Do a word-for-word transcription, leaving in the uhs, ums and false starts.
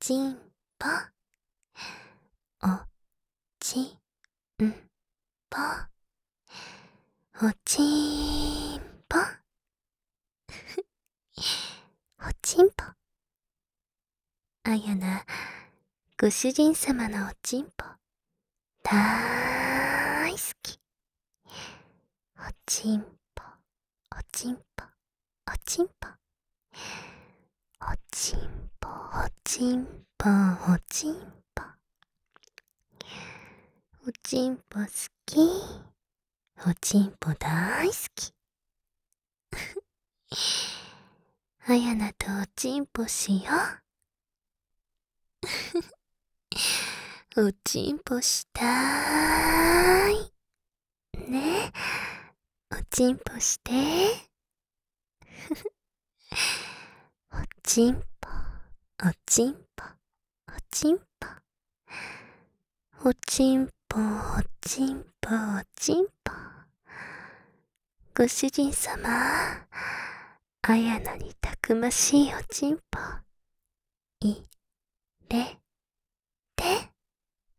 ちんぽ、おちんぽ、おちんぽ、おちんぽ。あやな、ご主人様のおちんぽ、だーいすき。おちんぽ、おちんぽ、おちんぽ。おちんぽ、おちんぽ、おちんぽ。おちんぽすき。おちんぽだいすき。あやなとおちんぽしよう。おちんぽしたーい。ね。おちんぽして。おちんぽ、おちんぽ、おちんぽ。おちんぽ、おちんぽ、おちんぽ。ご主人様、あやなにたくましいおちんぽ、いれ